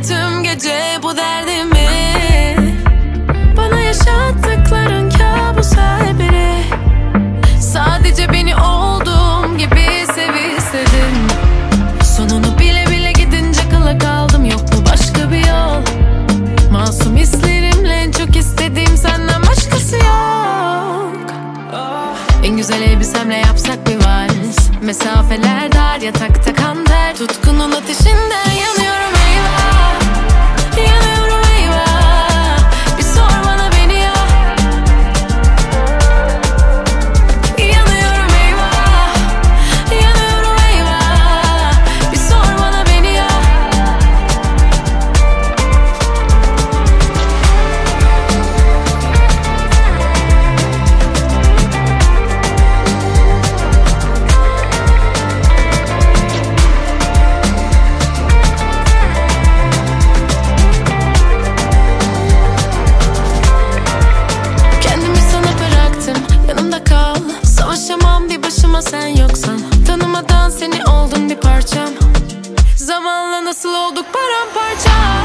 tüm gece bu derdimi. Bana yaşattıkların kabus her biri. Sadece beni olduğum gibi sev istedin. Sonunu bile bile gidince kala kaldım. Yok mu başka bir yol? Masum hislerimle çok istediğim senden başkası yok. En güzel elbisemle yapsak bir vals. Mesafeler dar, yatakta kan ter. Tutkunun ateşinden yanıyorum eyvah. Yanıyorum eyvah. Bir sor bana beni ya. Yanıyorum eyvah. Yanıyorum eyvah. Bir sor bana beni ya. Yanımda kal, savaşamam bir başıma sen yoksan. Tanımadan seni oldum bir parçam. Zamanla nasıl olduk paramparça.